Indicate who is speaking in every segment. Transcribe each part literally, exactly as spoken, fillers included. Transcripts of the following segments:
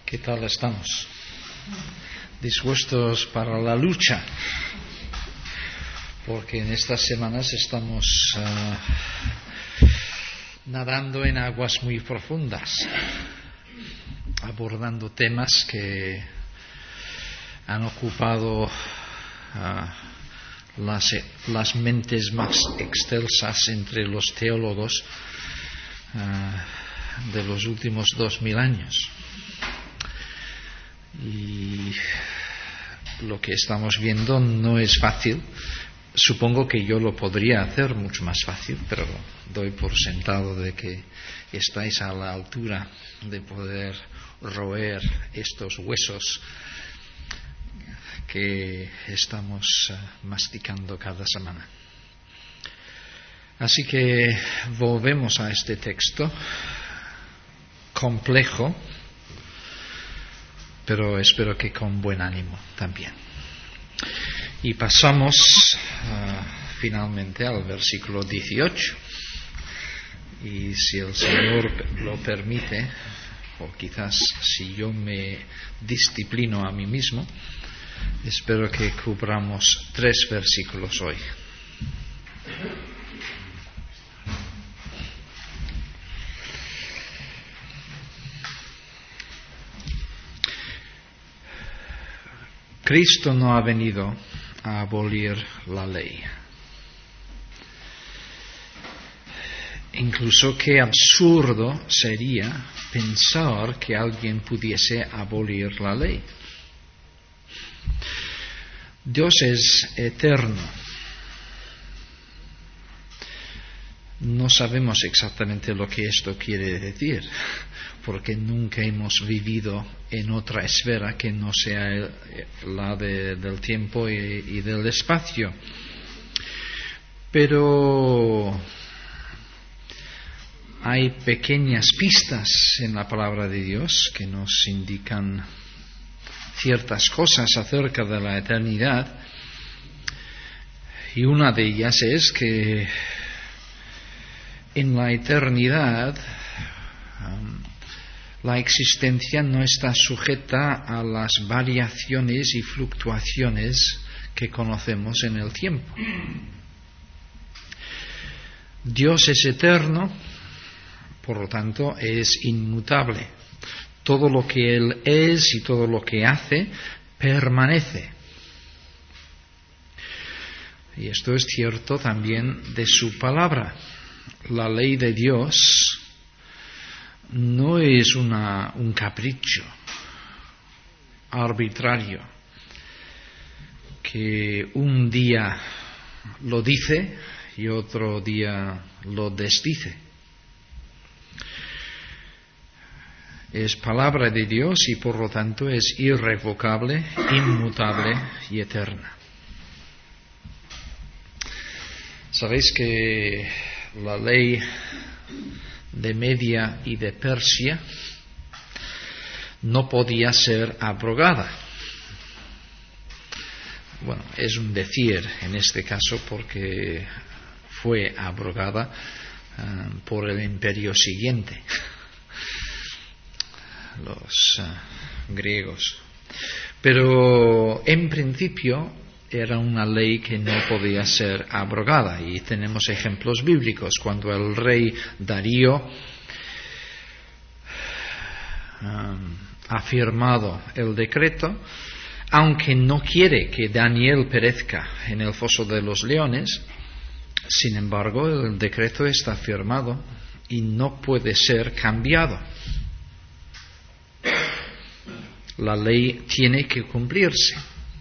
Speaker 1: ¿Qué tal estamos? ¿Dispuestos para la lucha? Porque en estas semanas estamos uh, nadando en aguas muy profundas, abordando temas que han ocupado uh, las, las mentes más excelsas entre los teólogos uh, de los últimos dos mil años. Y lo que estamos viendo no es fácil. Supongo que yo lo podría hacer mucho más fácil, pero doy por sentado de que estáis a la altura de poder roer estos huesos que estamos uh, masticando cada semana. Así que volvemos a este texto complejo, pero espero que con buen ánimo también. Y pasamos uh, finalmente al versículo dieciocho. Y si el Señor lo permite, o quizás si yo me disciplino a mí mismo, espero que cubramos tres versículos hoy. Cristo no ha venido a abolir la ley. Incluso qué absurdo sería pensar que alguien pudiese abolir la ley. Dios es eterno. No sabemos exactamente lo que esto quiere decir, porque nunca hemos vivido en otra esfera que no sea el, la de, del tiempo y, y del espacio. Pero hay pequeñas pistas en la palabra de Dios que nos indican ciertas cosas acerca de la eternidad, y una de ellas es que en la eternidad um, la existencia no está sujeta a las variaciones y fluctuaciones que conocemos en el tiempo. Dios es eterno, por lo tanto es inmutable. Todo lo que Él es y todo lo que hace permanece. Y esto es cierto también de su palabra. La ley de Dios no es una, un capricho arbitrario que un día lo dice y otro día lo desdice. Es palabra de Dios y por lo tanto es irrevocable, inmutable y eterna. Sabéis que la ley de Media y de Persia no podía ser abrogada. Bueno, es un decir en este caso porque fue abrogada uh, por el imperio siguiente, los uh, griegos. Pero en principio era una ley que no podía ser abrogada, y tenemos ejemplos bíblicos. Cuando el rey Darío um, ha firmado el decreto, aunque no quiere que Daniel perezca en el foso de los leones, sin embargo el decreto está firmado y no puede ser cambiado. La ley tiene que cumplirse.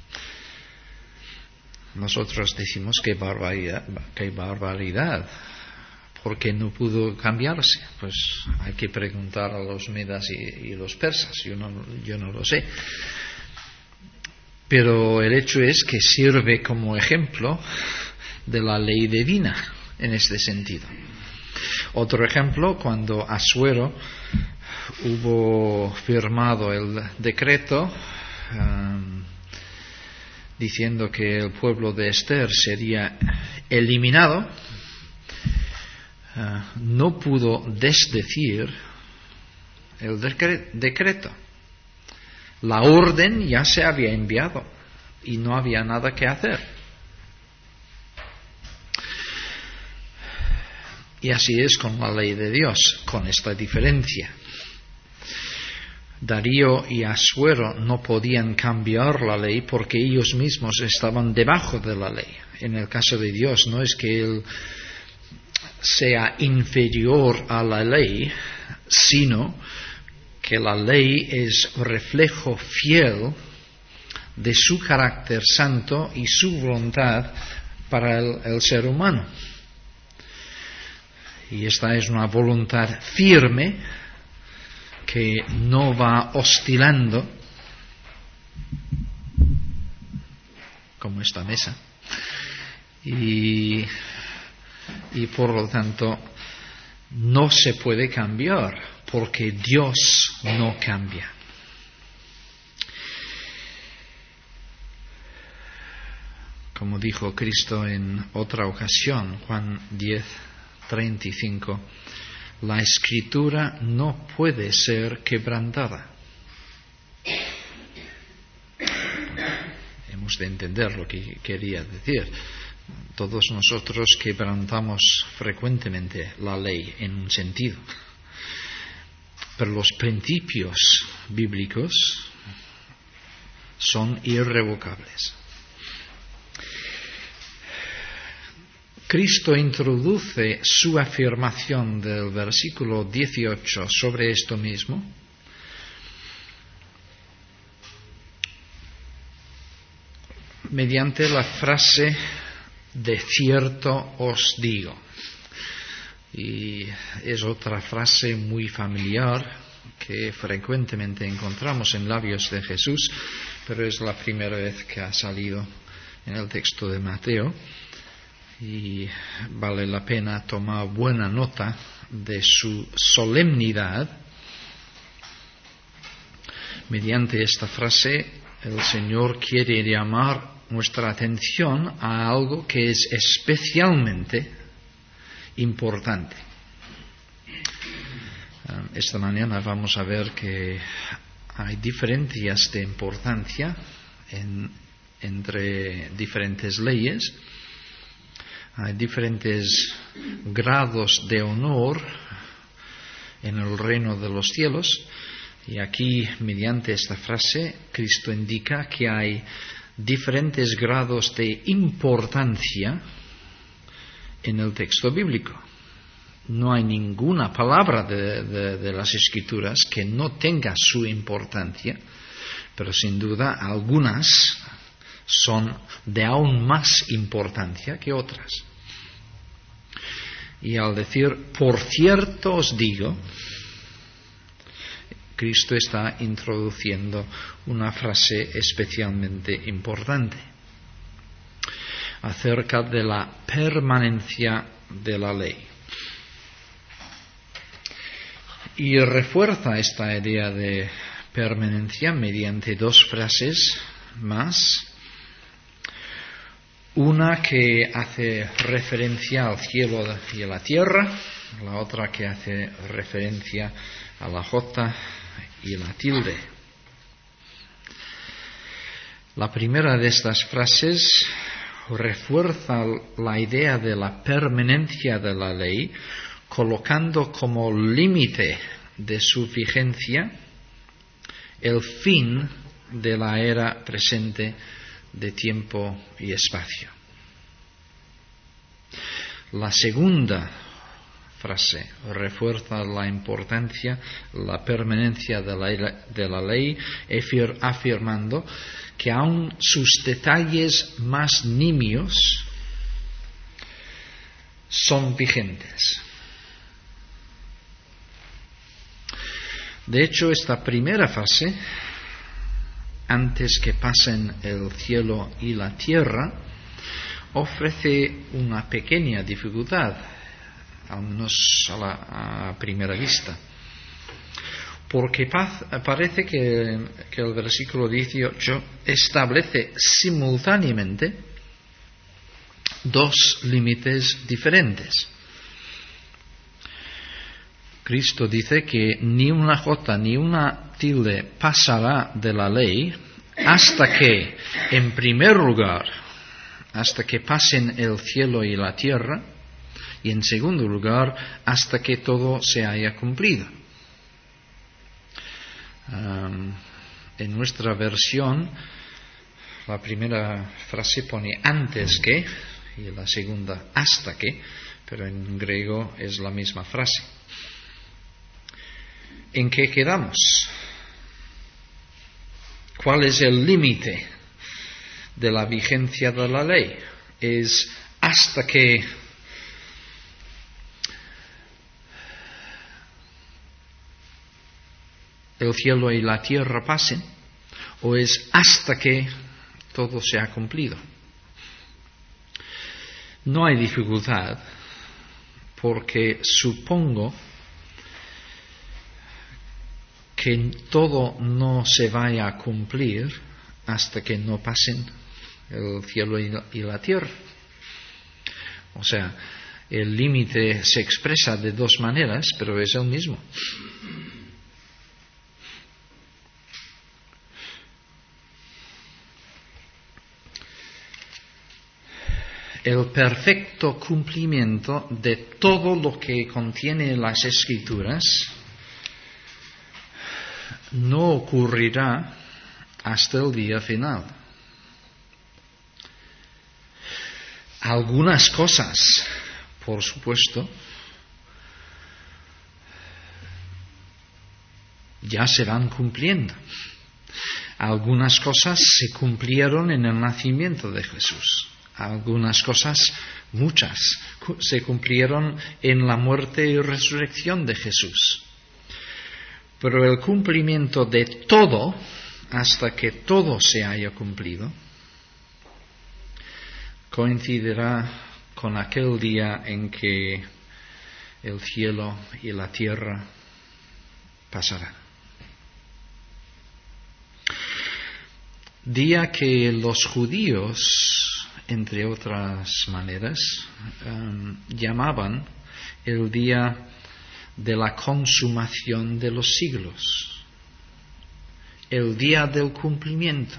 Speaker 1: Nosotros decimos que barbaridad, que barbaridad, porque no pudo cambiarse. Pues hay que preguntar a los medas y, y los persas, yo no, yo no lo sé. Pero el hecho es que sirve como ejemplo de la ley divina en este sentido. Otro ejemplo, cuando Asuero hubo firmado el decreto um, diciendo que el pueblo de Esther sería eliminado, uh, no pudo desdecir el decre- decreto. La orden ya se había enviado y no había nada que hacer. Y así es con la ley de Dios, con esta diferencia. Darío y Asuero no podían cambiar la ley porque ellos mismos estaban debajo de la ley. En el caso de Dios no es que Él sea inferior a la ley, sino que la ley es reflejo fiel de su carácter santo y su voluntad para el, el ser humano. Y esta es una voluntad firme que no va oscilando como esta mesa. Y, y por lo tanto no se puede cambiar porque Dios no cambia. Como dijo Cristo en otra ocasión, Juan diez, treinta y cinco, la Escritura no puede ser quebrantada. Hemos de entender lo que quería decir. Todos nosotros quebrantamos frecuentemente la ley en un sentido, pero los principios bíblicos son irrevocables. Cristo introduce su afirmación del versículo dieciocho sobre esto mismo mediante la frase de cierto os digo. Y es otra frase muy familiar que frecuentemente encontramos en labios de Jesús, pero es la primera vez que ha salido en el texto de Mateo. Y vale la pena tomar buena nota de su solemnidad. Mediante esta frase, el Señor quiere llamar nuestra atención a algo que es especialmente importante. Esta mañana vamos a ver que hay diferencias de importancia en, entre diferentes leyes. Hay diferentes grados de honor en el reino de los cielos, y aquí, mediante esta frase, Cristo indica que hay diferentes grados de importancia en el texto bíblico. No hay ninguna palabra de, de, de las Escrituras que no tenga su importancia, pero sin duda algunas son de aún más importancia que otras. Y al decir, por cierto os digo, Cristo está introduciendo una frase especialmente importante acerca de la permanencia de la ley. Y refuerza esta idea de permanencia mediante dos frases más. Una que hace referencia al cielo y a la tierra, la otra que hace referencia a la jota y la tilde. La primera de estas frases refuerza la idea de la permanencia de la ley, colocando como límite de su vigencia el fin de la era presente de tiempo y espacio. La segunda frase refuerza la importancia, la permanencia de la, de la ley, afirmando que aun sus detalles más nimios son vigentes. De hecho, esta primera frase, antes que pasen el cielo y la tierra, ofrece una pequeña dificultad, al menos a, la, a primera vista, porque parece que, que el versículo dieciocho establece simultáneamente dos límites diferentes. Cristo dice que ni una jota ni una tilde pasará de la ley hasta que, en primer lugar, hasta que pasen el cielo y la tierra, y en segundo lugar, hasta que todo se haya cumplido. Um, en nuestra versión, la primera frase pone antes que, y la segunda hasta que, pero en griego es la misma frase. ¿En qué quedamos? ¿Cuál es el límite de la vigencia de la ley? ¿Es hasta que el cielo y la tierra pasen? ¿O es hasta que todo se ha cumplido? No hay dificultad, porque supongo que todo no se vaya a cumplir hasta que no pasen el cielo y la, y la tierra. O sea, el límite se expresa de dos maneras, pero es el mismo. El perfecto cumplimiento de todo lo que contiene las Escrituras no ocurrirá hasta el día final. Algunas cosas, por supuesto, ya se van cumpliendo. Algunas cosas se cumplieron en el nacimiento de Jesús. Algunas cosas, muchas, se cumplieron en la muerte y resurrección de Jesús. Pero el cumplimiento de todo, hasta que todo se haya cumplido, coincidirá con aquel día en que el cielo y la tierra pasarán. Día que los judíos, entre otras maneras, um, llamaban el día de la consumación de los siglos, el día del cumplimiento.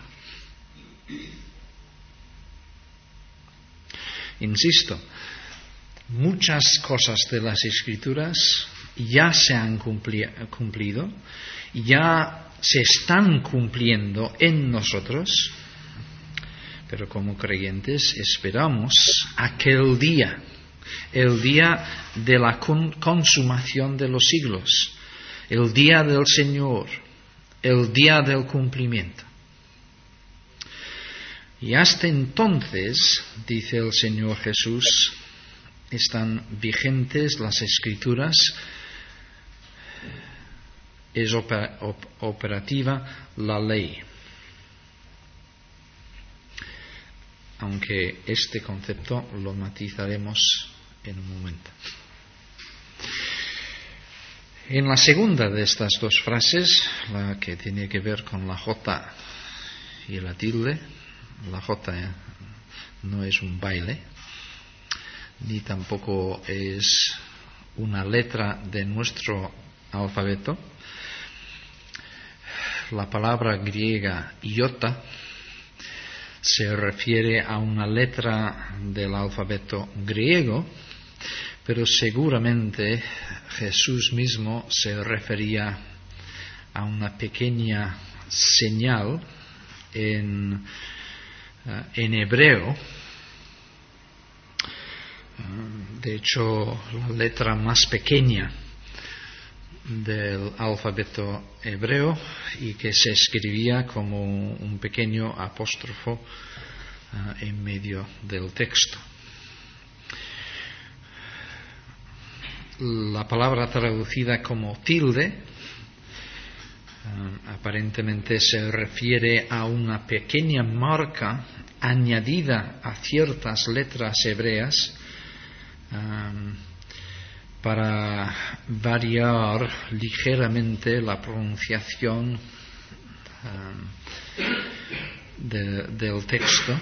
Speaker 1: Insisto, muchas cosas de las Escrituras ya se han cumpli- cumplido, ya se están cumpliendo en nosotros, pero como creyentes esperamos aquel día, el día de la con- consumación de los siglos, el día del Señor, el día del cumplimiento. Y hasta entonces, dice el Señor Jesús, están vigentes las Escrituras, es oper- op- operativa la ley. Aunque este concepto lo matizaremos en un momento. En la segunda de estas dos frases, la que tiene que ver con la jota y la tilde, la jota no es un baile, ni tampoco es una letra de nuestro alfabeto. La palabra griega iota se refiere a una letra del alfabeto griego, pero seguramente Jesús mismo se refería a una pequeña señal en, uh, en hebreo. Uh, de hecho, la letra más pequeña del alfabeto hebreo y que se escribía como un pequeño apóstrofo uh, en medio del texto. La palabra traducida como tilde uh, aparentemente se refiere a una pequeña marca añadida a ciertas letras hebreas um, para variar ligeramente la pronunciación um, de, del texto.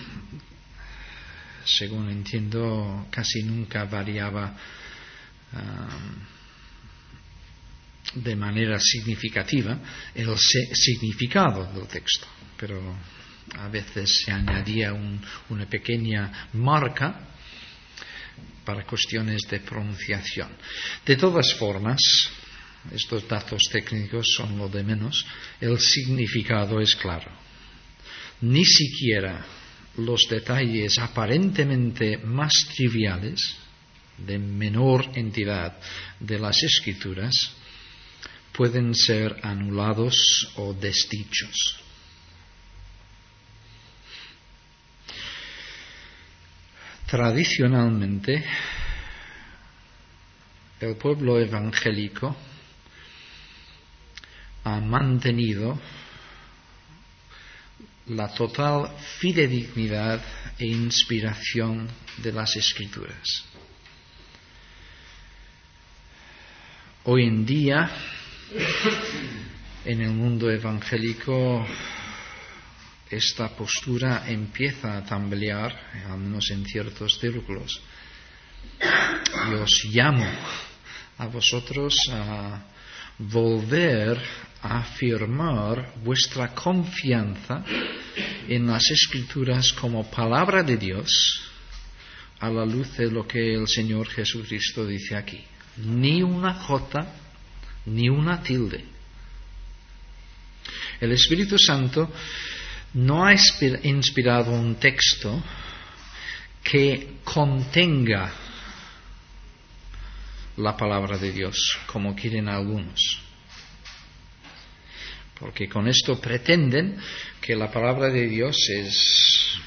Speaker 1: Según entiendo, casi nunca variaba um, de manera significativa el significado del texto, pero a veces se añadía un, una pequeña marca para cuestiones de pronunciación. De todas formas, estos datos técnicos son lo de menos, el significado es claro. Ni siquiera los detalles aparentemente más triviales, de menor entidad de las Escrituras, pueden ser anulados o desdichos. Tradicionalmente, el pueblo evangélico ha mantenido la total fidedignidad e inspiración de las Escrituras. Hoy en día, en el mundo evangélico, esta postura empieza a tambalear, al menos en ciertos círculos. Y os llamo a vosotros a volver a afirmar vuestra confianza en las Escrituras como palabra de Dios a la luz de lo que el Señor Jesucristo dice aquí. Ni una jota, ni una tilde. El Espíritu Santo no ha inspirado un texto que contenga la palabra de Dios, como quieren algunos. Porque con esto pretenden que la palabra de Dios es,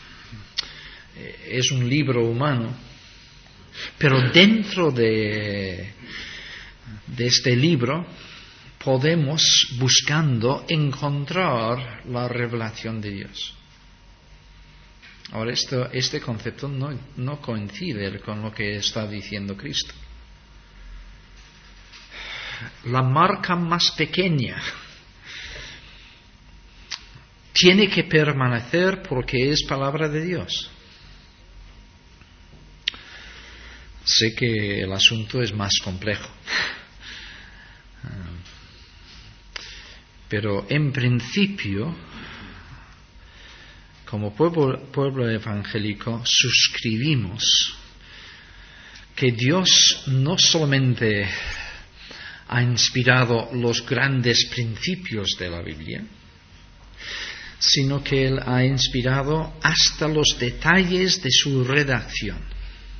Speaker 1: es un libro humano, pero dentro de, de este libro podemos, buscando, encontrar la revelación de Dios. Ahora, esto, este concepto no, no coincide con lo que está diciendo Cristo. La marca más pequeña tiene que permanecer porque es palabra de Dios. Sé que el asunto es más complejo, pero en principio, como pueblo, pueblo evangélico, suscribimos que Dios no solamente ha inspirado los grandes principios de la Biblia, sino que Él ha inspirado hasta los detalles de su redacción.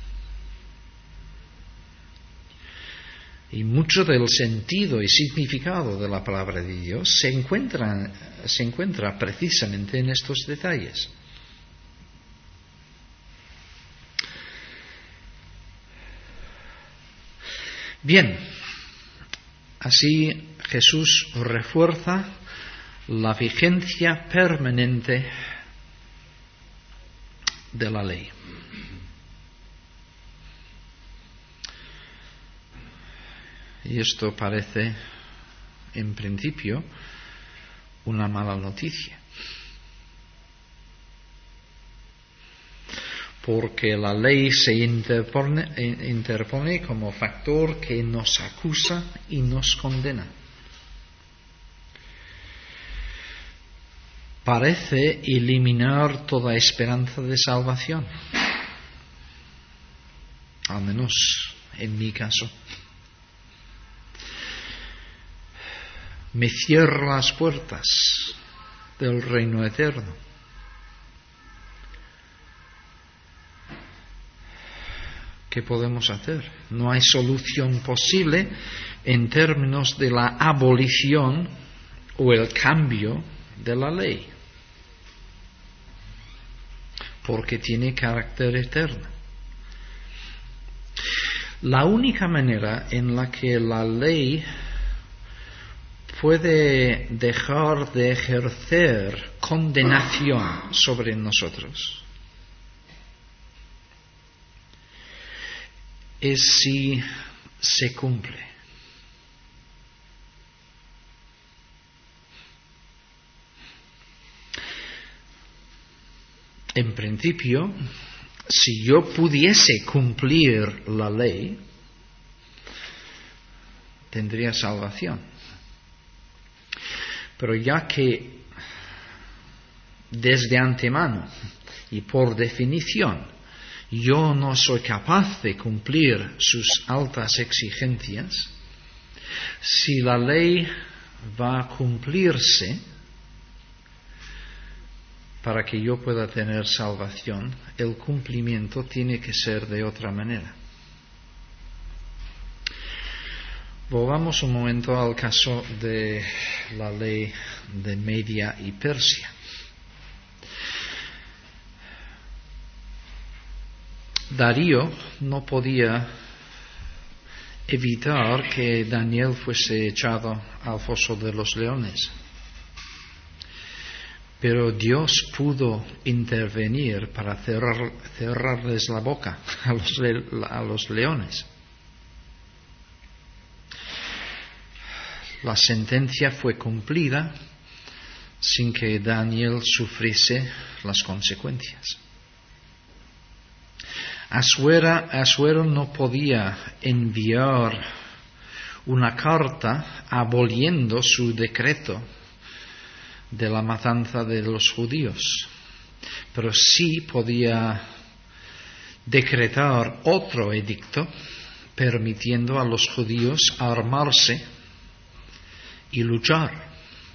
Speaker 1: Y mucho del sentido y significado de la palabra de Dios se encuentra, se encuentra precisamente en estos detalles. Bien, así Jesús refuerza la vigencia permanente de la ley. Y esto parece, en principio, una mala noticia. Porque la ley se interpone, interpone como factor que nos acusa y nos condena. Parece eliminar toda esperanza de salvación. Al menos en mi caso. Me cierra las puertas del reino eterno. ¿Qué podemos hacer? No hay solución posible en términos de la abolición o el cambio de la ley, porque tiene carácter eterno. La única manera en la que la ley puede dejar de ejercer condenación sobre nosotros es si se cumple. En principio, si yo pudiese cumplir la ley, tendría salvación. Pero ya que desde antemano y por definición yo no soy capaz de cumplir sus altas exigencias, si la ley va a cumplirse para que yo pueda tener salvación, el cumplimiento tiene que ser de otra manera. Volvamos un momento al caso de la ley de Media y Persia. Darío no podía evitar que Daniel fuese echado al foso de los leones. Pero Dios pudo intervenir para cerrar, cerrarles la boca a los, a los leones. La sentencia fue cumplida sin que Daniel sufriese las consecuencias. Asuero, Asuero no podía enviar una carta aboliendo su decreto de la matanza de los judíos, pero sí podía decretar otro edicto permitiendo a los judíos armarse y luchar.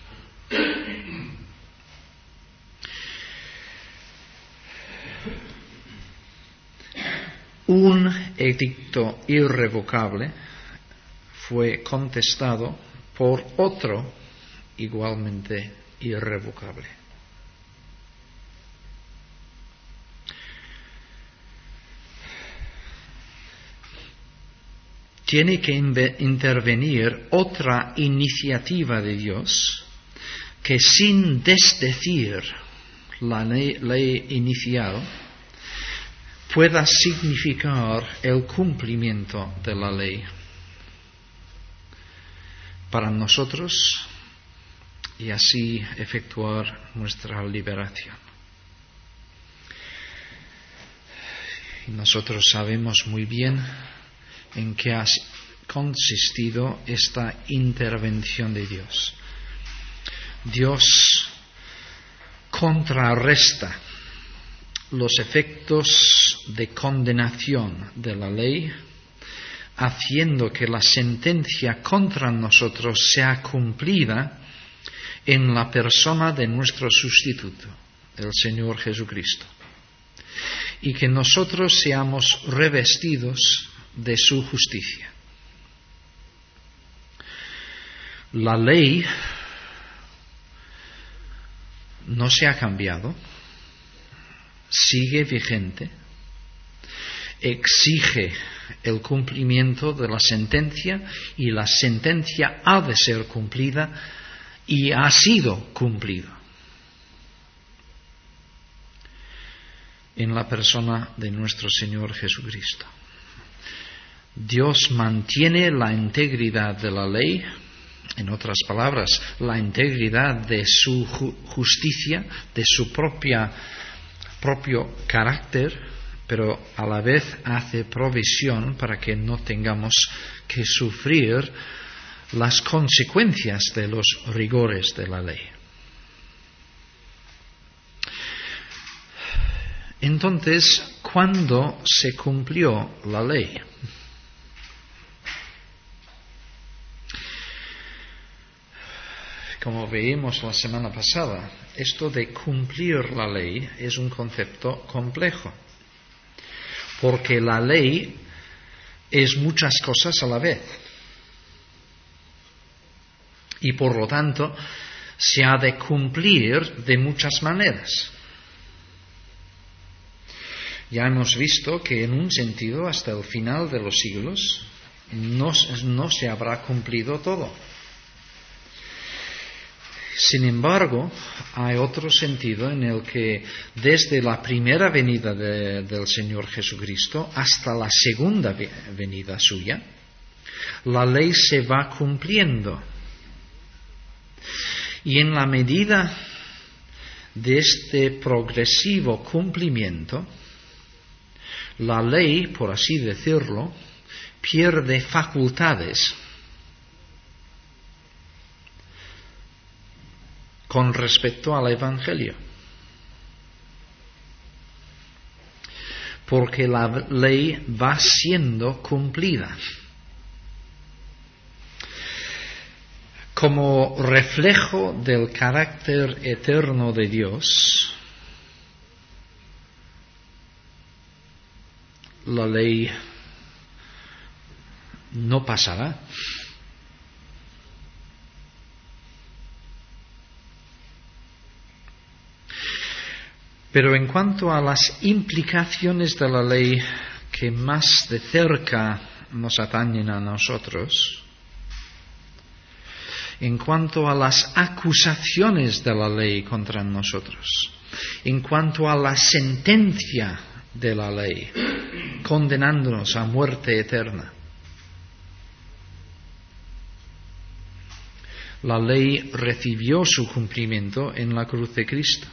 Speaker 1: Un edicto irrevocable fue contestado por otro igualmente irrevocable. Tiene que intervenir otra iniciativa de Dios que, sin desdecir la ley, ley inicial, pueda significar el cumplimiento de la ley para nosotros y así efectuar nuestra liberación. Y nosotros sabemos muy bien en qué ha consistido esta intervención de Dios. Dios contrarresta los efectos de condenación de la ley, haciendo que la sentencia contra nosotros sea cumplida en la persona de nuestro sustituto, el Señor Jesucristo, y que nosotros seamos revestidos de su justicia. La ley no se ha cambiado, sigue vigente, exige el cumplimiento de la sentencia y la sentencia ha de ser cumplida y ha sido cumplida en la persona de nuestro Señor Jesucristo. Dios mantiene la integridad de la ley, en otras palabras, la integridad de su justicia, de su propia, propio carácter, pero a la vez hace provisión para que no tengamos que sufrir las consecuencias de los rigores de la ley. Entonces, ¿cuándo se cumplió la ley? Como veíamos la semana pasada, esto de cumplir la ley es un concepto complejo, porque la ley es muchas cosas a la vez. Y por lo tanto, se ha de cumplir de muchas maneras. Ya hemos visto que en un sentido, hasta el final de los siglos, no, no se habrá cumplido todo. Sin embargo, hay otro sentido en el que desde la primera venida de, del Señor Jesucristo hasta la segunda venida suya, la ley se va cumpliendo. Y en la medida de este progresivo cumplimiento, la ley, por así decirlo, pierde facultades con respecto al Evangelio. Porque la ley va siendo cumplida. Como reflejo del carácter eterno de Dios, la ley no pasará. Pero en cuanto a las implicaciones de la ley que más de cerca nos atañen a nosotros, en cuanto a las acusaciones de la ley contra nosotros, en cuanto a la sentencia de la ley, condenándonos a muerte eterna, la ley recibió su cumplimiento en la cruz de Cristo.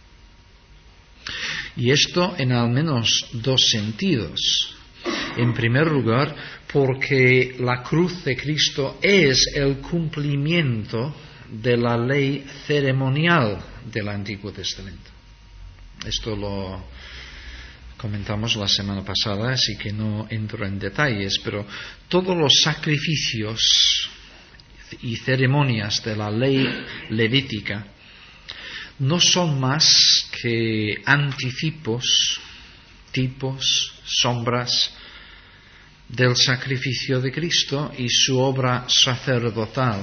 Speaker 1: Y esto en al menos dos sentidos. En primer lugar, porque la cruz de Cristo es el cumplimiento de la ley ceremonial del Antiguo Testamento. Esto lo comentamos la semana pasada, así que no entro en detalles, pero todos los sacrificios y ceremonias de la ley levítica no son más que anticipos, tipos, sombras del sacrificio de Cristo y su obra sacerdotal.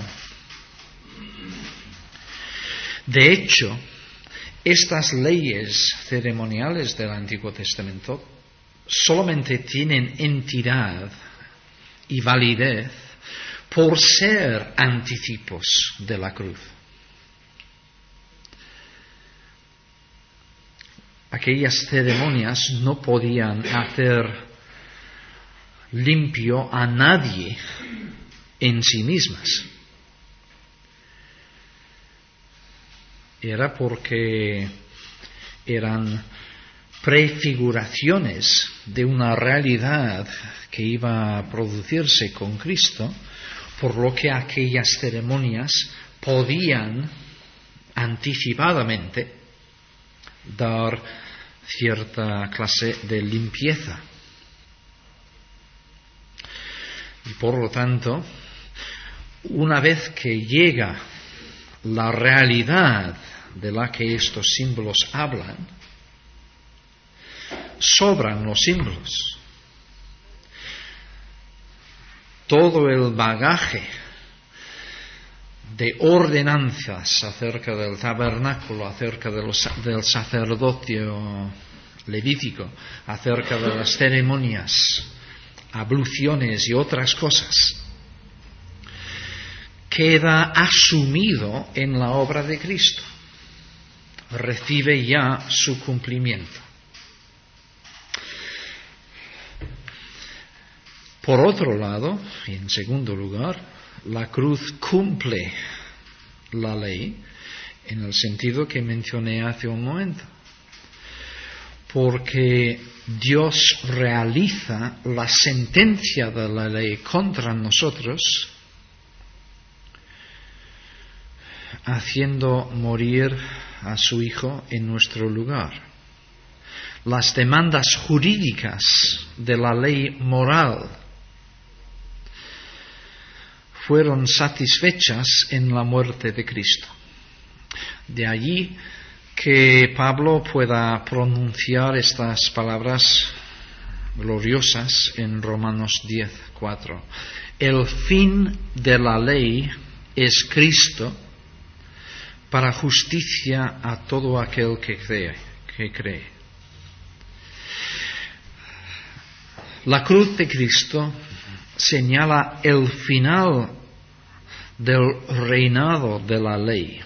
Speaker 1: De hecho, estas leyes ceremoniales del Antiguo Testamento solamente tienen entidad y validez por ser anticipos de la cruz. Aquellas ceremonias no podían hacer limpio a nadie en sí mismas. Era porque eran prefiguraciones de una realidad que iba a producirse con Cristo, por lo que aquellas ceremonias podían anticipadamente dar cierta clase de limpieza. Y por lo tanto, una vez que llega la realidad de la que estos símbolos hablan, sobran los símbolos. Todo el bagaje de ordenanzas acerca del tabernáculo, acerca de los, del sacerdocio levítico, acerca de las ceremonias, abluciones y otras cosas, queda asumido en la obra de Cristo, recibe ya su cumplimiento. Por otro lado, y en segundo lugar, la cruz cumple la ley en el sentido que mencioné hace un momento, porque Dios realiza la sentencia de la ley contra nosotros, haciendo morir a su Hijo en nuestro lugar. Las demandas jurídicas de la ley moral fueron satisfechas en la muerte de Cristo. De allí que Pablo pueda pronunciar estas palabras gloriosas en Romanos diez, cuatro. El fin de la ley es Cristo para justicia a todo aquel que cree, que cree. La cruz de Cristo señala el final del reinado de la ley.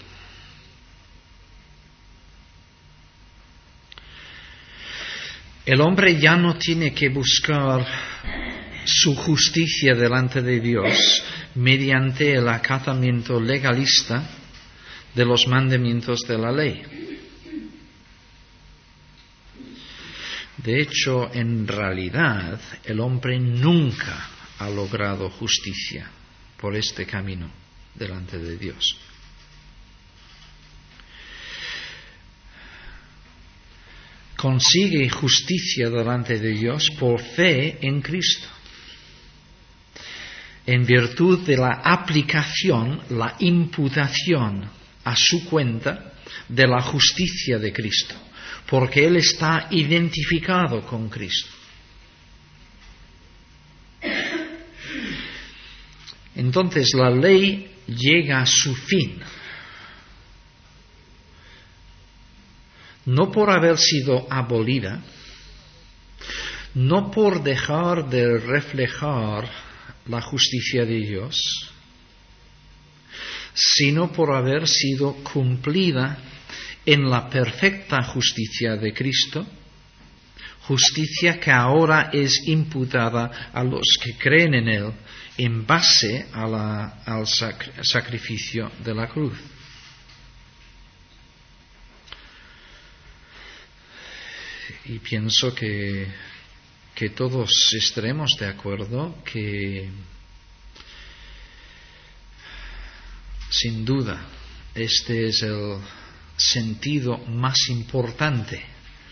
Speaker 1: El hombre ya no tiene que buscar su justicia delante de Dios mediante el acatamiento legalista de los mandamientos de la ley. De hecho, en realidad, el hombre nunca ha logrado justicia por este camino delante de Dios. consigue justicia delante de Dios por fe en Cristo, en virtud de la aplicación, la imputación a su cuenta de la justicia de Cristo, porque él está identificado con Cristo. Entonces la ley llega a su fin, no por haber sido abolida, no por dejar de reflejar la justicia de Dios, sino por haber sido cumplida en la perfecta justicia de Cristo, justicia que ahora es imputada a los que creen en Él en base a la, al sac- sacrificio de la cruz. Y pienso que, que todos estaremos de acuerdo que, sin duda, este es el sentido más importante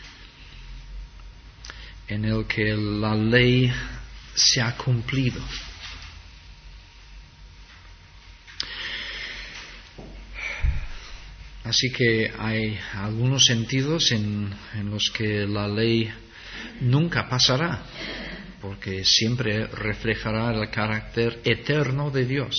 Speaker 1: en el que la ley se ha cumplido. Así que hay algunos sentidos en, en los que la ley nunca pasará, porque siempre reflejará el carácter eterno de Dios.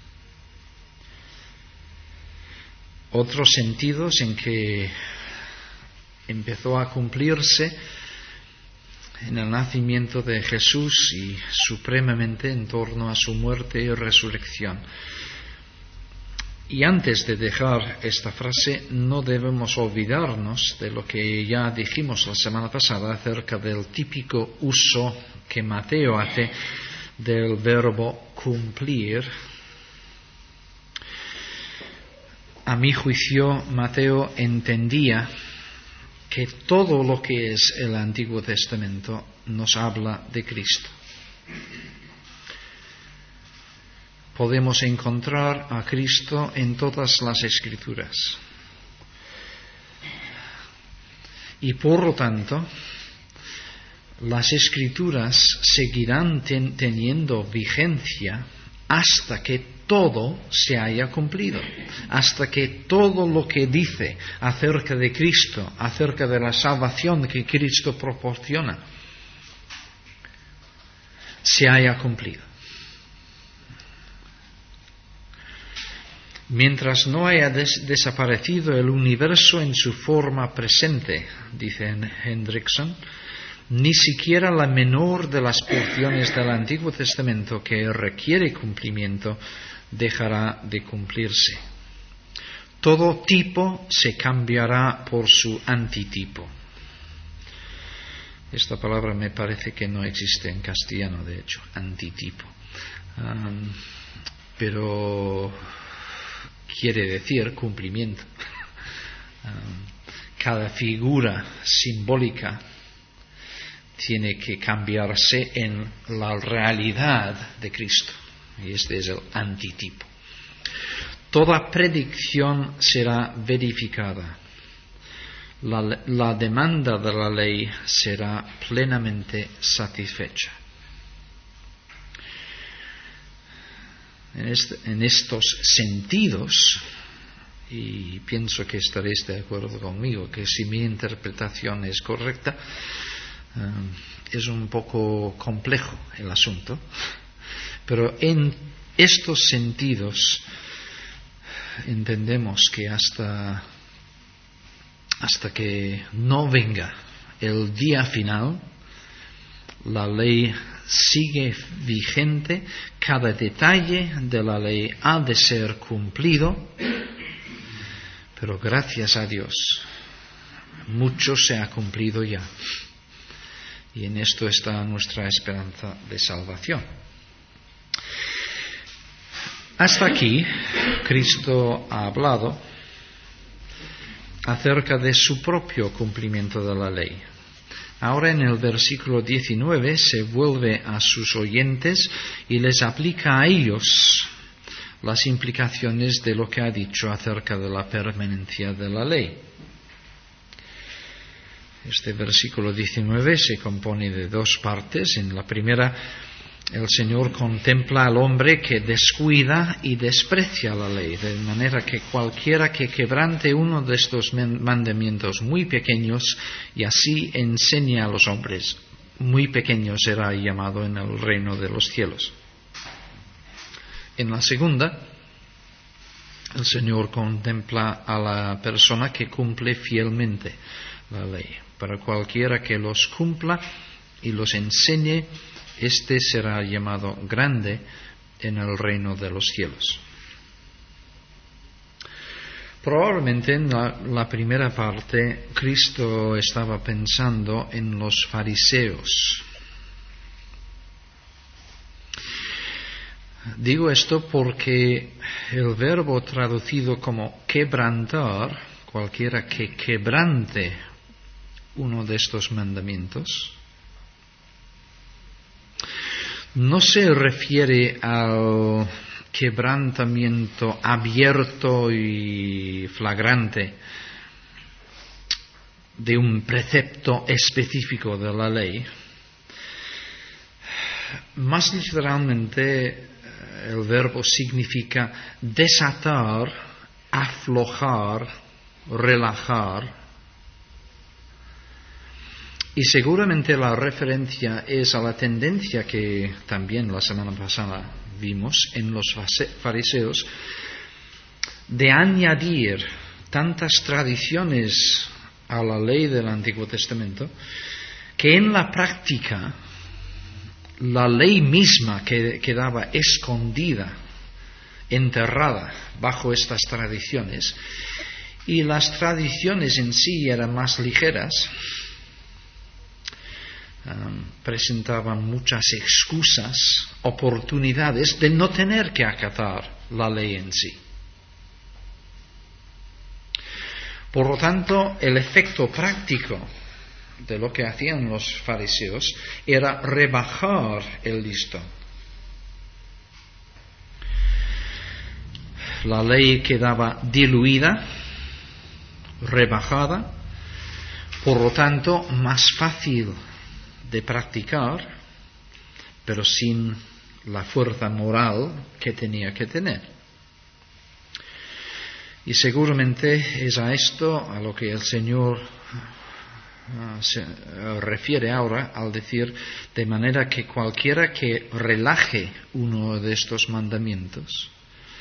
Speaker 1: Otros sentidos en que empezó a cumplirse en el nacimiento de Jesús y supremamente en torno a su muerte y resurrección. Y antes de dejar esta frase, no debemos olvidarnos de lo que ya dijimos la semana pasada acerca del típico uso que Mateo hace del verbo cumplir. A mi juicio, Mateo entendía que todo lo que es el Antiguo Testamento nos habla de Cristo. Podemos encontrar a Cristo en todas las Escrituras. Y por lo tanto, las Escrituras seguirán ten- teniendo vigencia hasta que todo se haya cumplido, hasta que todo lo que dice acerca de Cristo, acerca de la salvación que Cristo proporciona, se haya cumplido. Mientras no haya des- desaparecido el universo en su forma presente, dice Hendrickson, ni siquiera la menor de las porciones del Antiguo Testamento que requiere cumplimiento dejará de cumplirse. Todo tipo se cambiará por su antitipo. Esta palabra me parece que no existe en castellano, de hecho, antitipo. Um, pero quiere decir cumplimiento. Um, cada figura simbólica tiene que cambiarse en la realidad de Cristo. Y este es el antitipo. Toda predicción será verificada. La, la demanda de la ley será plenamente satisfecha. En, este, en estos sentidos, y pienso que estaréis de acuerdo conmigo, que si mi interpretación es correcta, um, es un poco complejo el asunto, pero en estos sentidos entendemos que hasta, hasta que no venga el día final, la ley sigue vigente, cada detalle de la ley ha de ser cumplido, pero gracias a Dios, mucho se ha cumplido ya. Y en esto está nuestra esperanza de salvación. Hasta aquí, Cristo ha hablado acerca de su propio cumplimiento de la ley. Ahora en el versículo diecinueve se vuelve a sus oyentes y les aplica a ellos las implicaciones de lo que ha dicho acerca de la permanencia de la ley. Este versículo diecinueve se compone de dos partes. En la primera, el Señor contempla al hombre que descuida y desprecia la ley, de manera que cualquiera que quebrante uno de estos mandamientos muy pequeños y así enseñe a los hombres, muy pequeño será llamado en el reino de los cielos. En la segunda, el Señor contempla a la persona que cumple fielmente la ley. Para cualquiera que los cumpla y los enseñe, este será llamado grande en el reino de los cielos. Probablemente en la, la primera parte Cristo estaba pensando en los fariseos. Digo esto porque el verbo traducido como quebrantar, cualquiera que quebrante uno de estos mandamientos, no se refiere al quebrantamiento abierto y flagrante de un precepto específico de la ley. Más literalmente, el verbo significa desatar, aflojar, relajar. Y seguramente la referencia es a la tendencia que también la semana pasada vimos en los fariseos de añadir tantas tradiciones a la ley del Antiguo Testamento que en la práctica la ley misma quedaba escondida, enterrada bajo estas tradiciones, y las tradiciones en sí eran más ligeras. Um, presentaban muchas excusas, oportunidades de no tener que acatar la ley en sí. Por lo tanto, el efecto práctico de lo que hacían los fariseos era rebajar el listón. La ley quedaba diluida, rebajada, por lo tanto, más fácil de practicar, pero sin la fuerza moral que tenía que tener. Y seguramente es a esto a lo que el Señor uh, se uh, refiere ahora al decir, de manera que cualquiera que relaje uno de estos mandamientos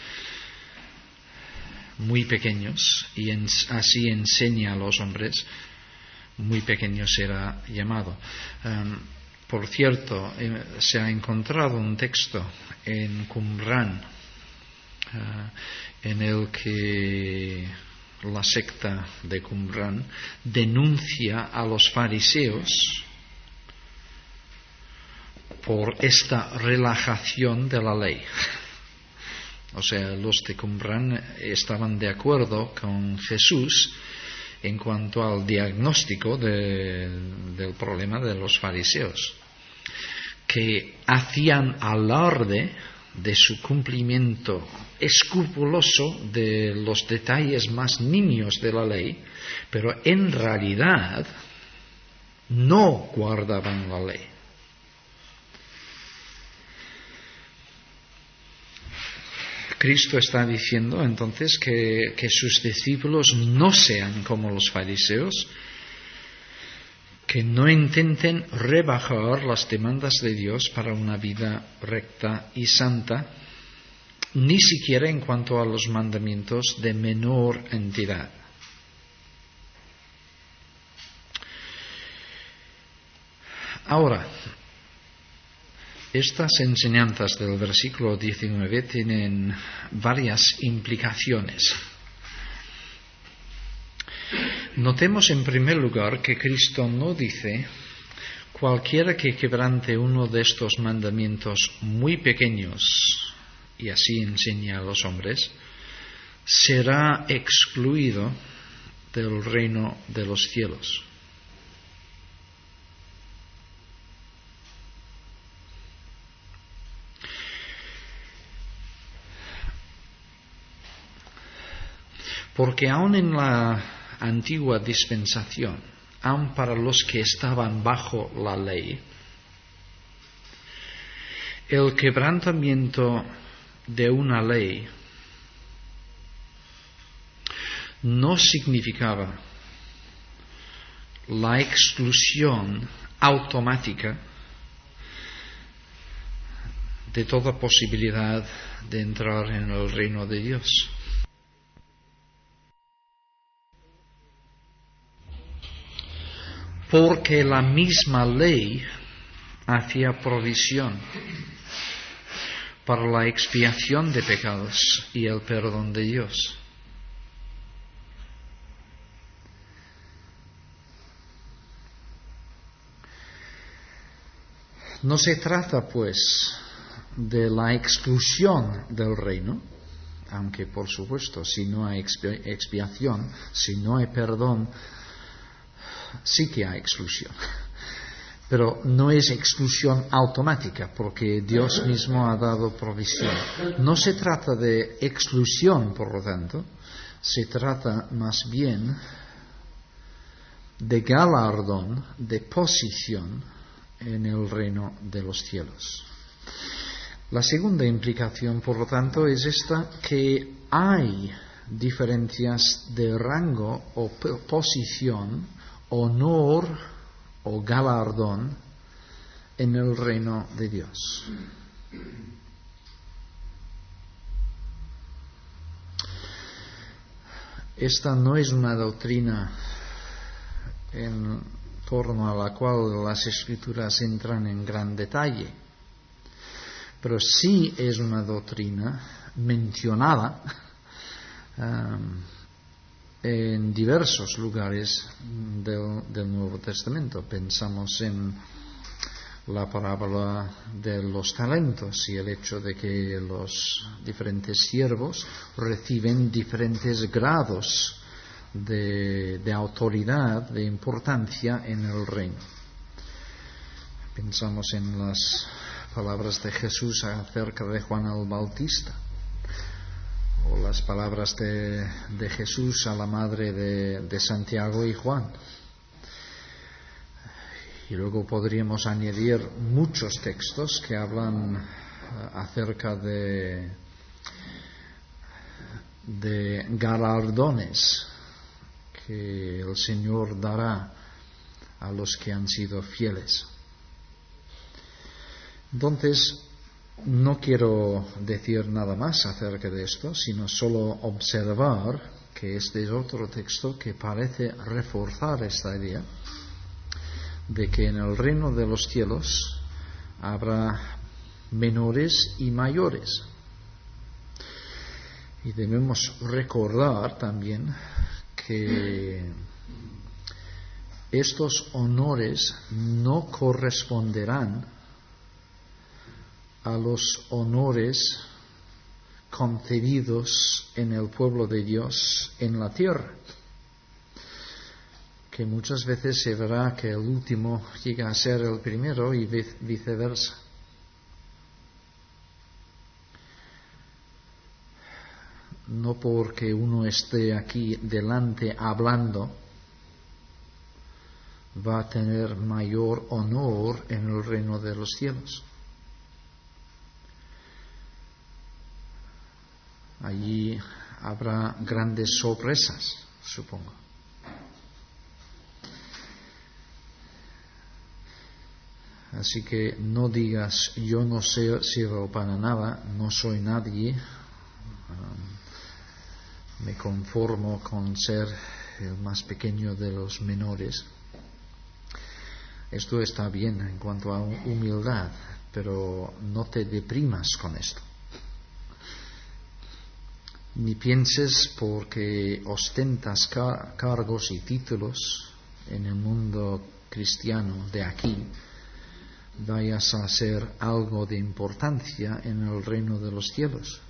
Speaker 1: muy pequeños y en, así enseña a los hombres, muy pequeño será llamado. Um, por cierto, eh, se ha encontrado un texto en Qumran uh, en el que la secta de Qumran denuncia a los fariseos por esta relajación de la ley. O sea, los de Qumran estaban de acuerdo con Jesús en cuanto al diagnóstico de, del problema de los fariseos, que hacían alarde de su cumplimiento escrupuloso de los detalles más nimios de la ley, pero en realidad no guardaban la ley. Cristo está diciendo entonces que, que sus discípulos no sean como los fariseos, que no intenten rebajar las demandas de Dios para una vida recta y santa, ni siquiera en cuanto a los mandamientos de menor entidad. Ahora, estas enseñanzas del versículo diecinueve tienen varias implicaciones. Notemos en primer lugar que Cristo no dice: cualquiera que quebrante uno de estos mandamientos muy pequeños y así enseñe a los hombres, será excluido del reino de los cielos. Porque aún en la antigua dispensación, aun para los que estaban bajo la ley, el quebrantamiento de una ley no significaba la exclusión automática de toda posibilidad de entrar en el reino de Dios. Porque la misma ley hacía provisión para la expiación de pecados y el perdón de Dios. No se trata, pues, de la exclusión del reino, aunque por supuesto si no hay expiación, si no hay perdón, sí que hay exclusión. Pero no es exclusión automática, porque Dios mismo ha dado provisión. No se trata de exclusión, por lo tanto, se trata más bien de galardón, de posición en el reino de los cielos. La segunda implicación, por lo tanto, es esta, que hay diferencias de rango o posición, honor o galardón en el reino de Dios. Esta no es una doctrina en torno a la cual las Escrituras entran en gran detalle, pero sí es una doctrina mencionada um, en diversos lugares del, del Nuevo Testamento. Pensamos en la parábola de los talentos y el hecho de que los diferentes siervos reciben diferentes grados de, de autoridad, de importancia en el reino. Pensamos en las palabras de Jesús acerca de Juan el Bautista, o las palabras de, de Jesús a la madre de, de Santiago y Juan. Y luego podríamos añadir muchos textos que hablan uh, acerca de, de galardones que el Señor dará a los que han sido fieles. Entonces, no quiero decir nada más acerca de esto, sino solo observar que este es otro texto que parece reforzar esta idea de que en el reino de los cielos habrá menores y mayores. Y debemos recordar también que estos honores no corresponderán a los honores concedidos en el pueblo de Dios en la tierra, que muchas veces se verá que el último llega a ser el primero y viceversa. No porque uno esté aquí delante hablando va a tener mayor honor en el reino de los cielos. Allí habrá grandes sorpresas, supongo. Así que no digas, yo no sirvo para nada, no soy nadie, um, me conformo con ser el más pequeño de los menores. Esto está bien en cuanto a humildad, pero no te deprimas con esto. Ni pienses porque ostentas car- cargos y títulos en el mundo cristiano de aquí, vayas a ser algo de importancia en el reino de los cielos.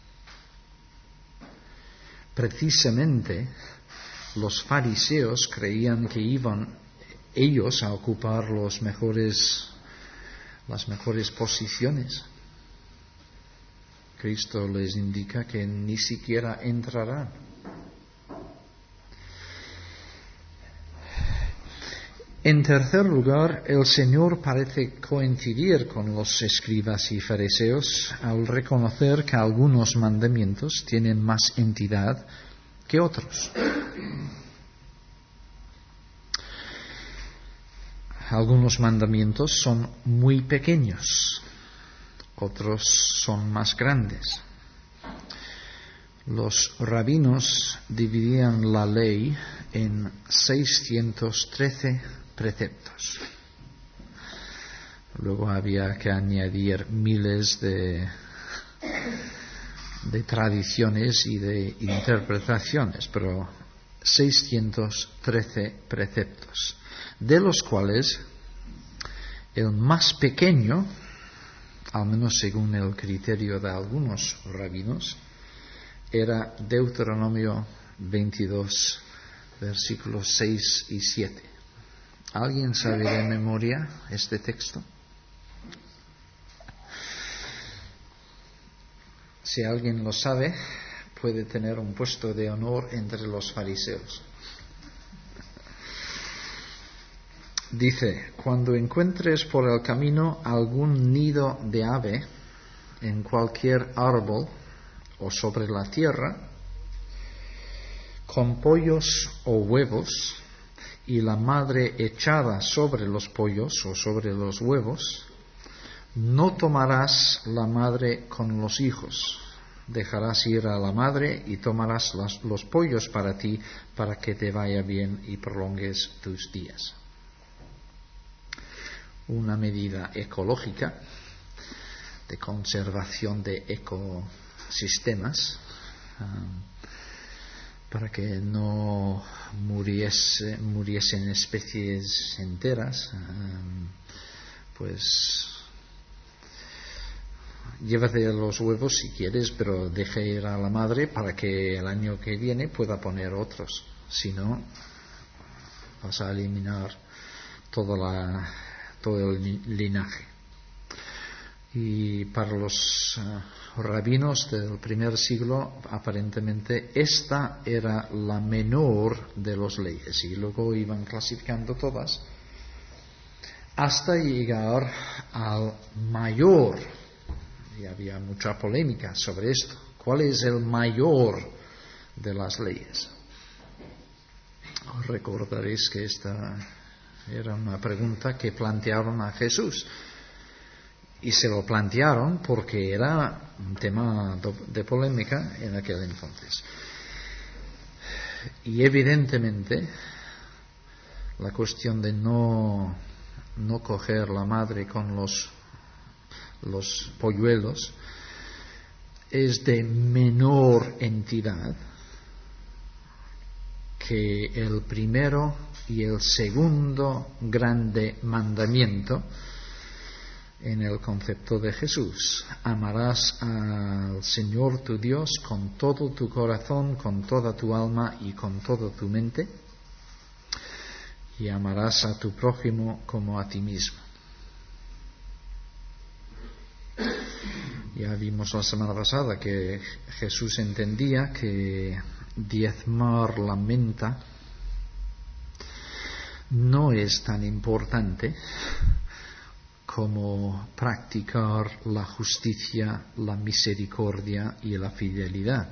Speaker 1: Precisamente los fariseos creían que iban ellos a ocupar los mejores, las mejores posiciones. Cristo les indica que ni siquiera entrarán. En tercer lugar, el Señor parece coincidir con los escribas y fariseos al reconocer que algunos mandamientos tienen más entidad que otros. Algunos mandamientos son muy pequeños, otros son más grandes. Los rabinos dividían la ley en seiscientos trece preceptos. Luego había que añadir miles de, de tradiciones y de interpretaciones, pero seiscientos trece preceptos, de los cuales el más pequeño, al menos según el criterio de algunos rabinos, era Deuteronomio veintidós, versículos seis y siete. ¿Alguien sabe de memoria este texto? Si alguien lo sabe, puede tener un puesto de honor entre los fariseos. Dice: cuando encuentres por el camino algún nido de ave en cualquier árbol o sobre la tierra, con pollos o huevos, y la madre echada sobre los pollos o sobre los huevos, no tomarás la madre con los hijos. Dejarás ir a la madre y tomarás las, los pollos para ti, para que te vaya bien y prolongues tus días. Una medida ecológica de conservación de ecosistemas, um, para que no muriese, muriesen especies enteras, um, pues llévate los huevos si quieres, pero deja ir a la madre para que el año que viene pueda poner otros. Si no, vas a eliminar toda la, todo el linaje. Y para los uh, rabinos del primer siglo, aparentemente esta era la menor de las leyes, y luego iban clasificando todas hasta llegar al mayor. Y había mucha polémica sobre esto. ¿Cuál es el mayor de las leyes? Os recordaréis que esta era una pregunta que plantearon a Jesús. Y se lo plantearon porque era un tema de polémica en aquel entonces. Y evidentemente la cuestión de no, no coger la madre con los, los polluelos es de menor entidad que el primero y el segundo grande mandamiento en el concepto de Jesús. Amarás al Señor tu Dios con todo tu corazón, con toda tu alma y con toda tu mente, y amarás a tu prójimo como a ti mismo. Ya vimos la semana pasada que Jesús entendía que diezmar la menta no es tan importante como practicar la justicia, la misericordia y la fidelidad.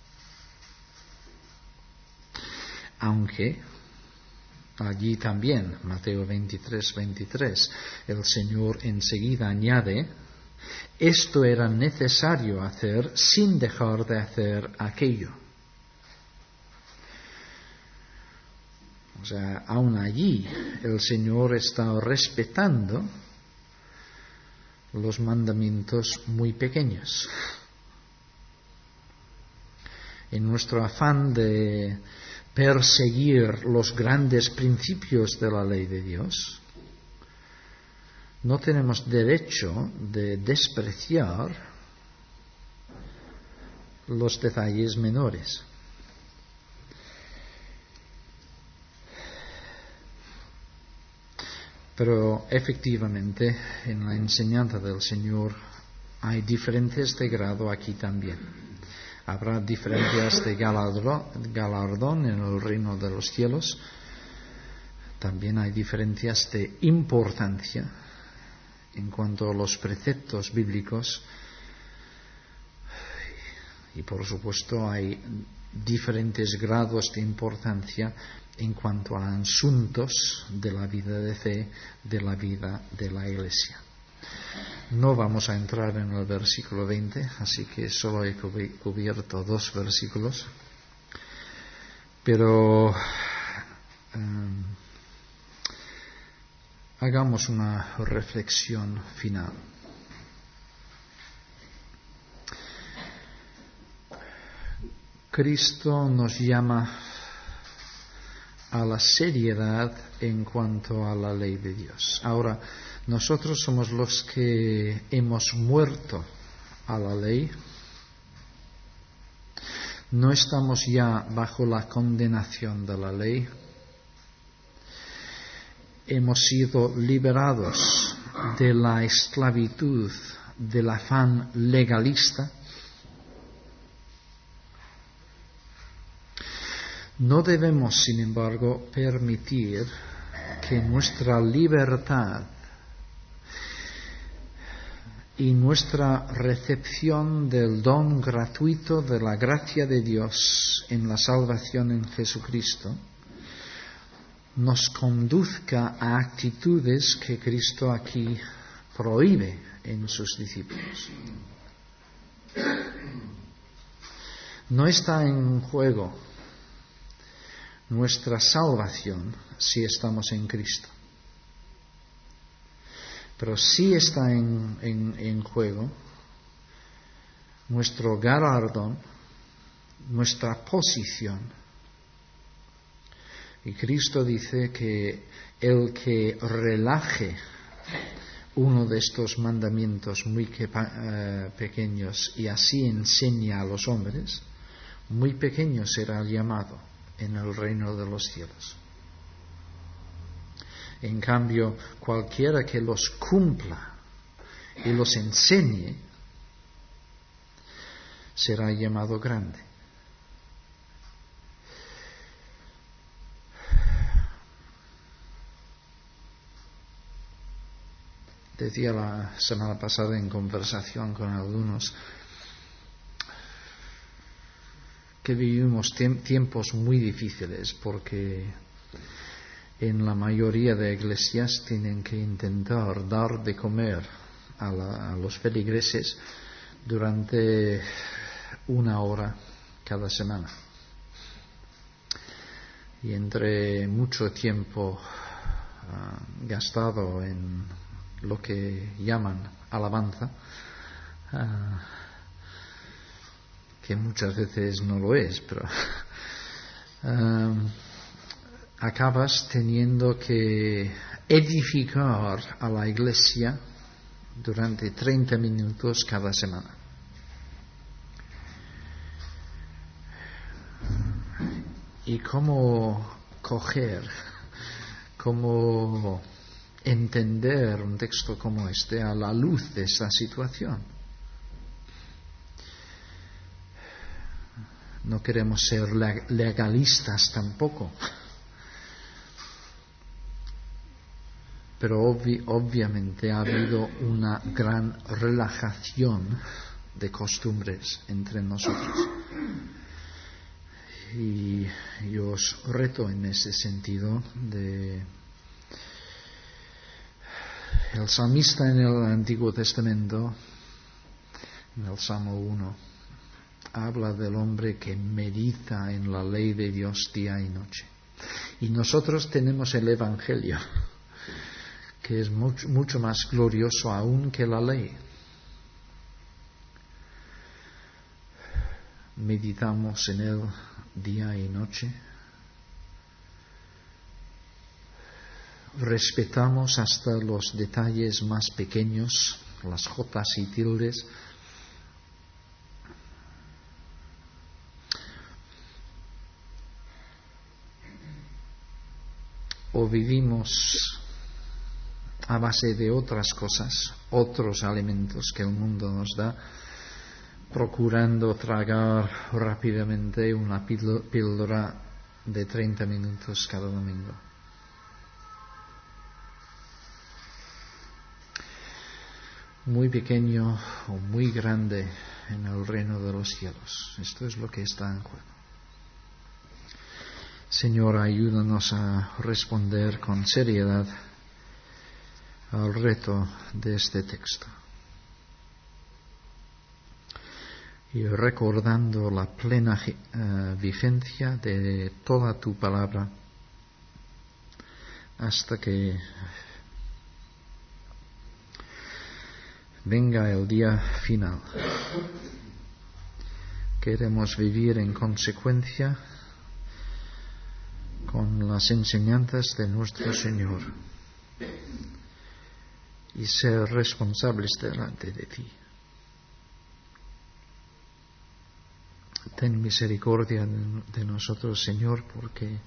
Speaker 1: Aunque allí también, Mateo veintitrés, veintitrés, el Señor enseguida añade: esto era necesario hacer sin dejar de hacer aquello. O sea, aún allí el Señor está respetando los mandamientos muy pequeños. En nuestro afán de perseguir los grandes principios de la ley de Dios, no tenemos derecho de despreciar los detalles menores. Pero efectivamente en la enseñanza del Señor hay diferencias de grado aquí también. Habrá diferencias de galardón en el reino de los cielos, También hay diferencias de importancia en cuanto a los preceptos bíblicos y por supuesto hay diferentes grados de importancia en cuanto a asuntos de la vida de fe, de la vida de la Iglesia. No vamos a entrar en el versículo veinte, así que solo he cubierto dos versículos, pero um, hagamos una reflexión final. Cristo nos llama a la seriedad en cuanto a la ley de Dios. Ahora, nosotros somos los que hemos muerto a la ley. No estamos ya bajo la condenación de la ley. Hemos sido liberados de la esclavitud, del afán legalista. No debemos, sin embargo, permitir que nuestra libertad y nuestra recepción del don gratuito de la gracia de Dios en la salvación en Jesucristo nos conduzca a actitudes que Cristo aquí prohíbe en sus discípulos. No está en juego nuestra salvación si estamos en Cristo, pero sí está en, en, en juego nuestro galardón, nuestra posición. Y Cristo dice que el que relaje uno de estos mandamientos muy que, uh, pequeños y así enseña a los hombres, muy pequeño será llamado en el reino de los cielos. En cambio, cualquiera que los cumpla y los enseñe será llamado grande. Decía la semana pasada en conversación con algunos que vivimos tiempos muy difíciles porque en la mayoría de iglesias tienen que intentar dar de comer a, la, a los feligreses durante una hora cada semana. Y entre mucho tiempo uh, gastado en lo que llaman alabanza, uh, que muchas veces no lo es, pero um, acabas teniendo que edificar a la iglesia durante treinta minutos cada semana. Y cómo coger, cómo entender un texto como este a la luz de esa situación. No queremos ser legalistas tampoco, pero obvi- obviamente ha habido una gran relajación de costumbres entre nosotros. Y yo os reto en ese sentido de... El salmista en el Antiguo Testamento, en el Salmo uno, habla del hombre que medita en la ley de Dios día y noche. Y nosotros tenemos el Evangelio, que es mucho, mucho más glorioso aún que la ley. Meditamos en él día y noche. Respetamos hasta los detalles más pequeños, las jotas y tildes. O vivimos a base de otras cosas, otros alimentos que el mundo nos da, procurando tragar rápidamente una píldora de treinta minutos cada domingo. muy pequeño o muy grande en el reino de los cielos. Esto es lo que está en juego. Señor, ayúdanos a responder con seriedad al reto de este texto. Y recordando la plena uh, vigencia de toda tu palabra hasta que venga el día final. Queremos vivir en consecuencia con las enseñanzas de nuestro Señor y ser responsables delante de ti. Ten misericordia de nosotros, Señor, porque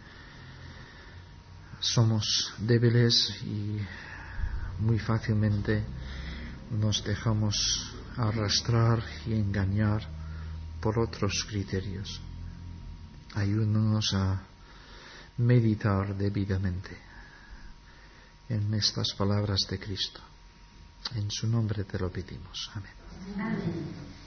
Speaker 1: somos débiles y muy fácilmente nos dejamos arrastrar y engañar por otros criterios. Ayúdanos a meditar debidamente en estas palabras de Cristo. En su nombre te lo pedimos. Amén. Amén.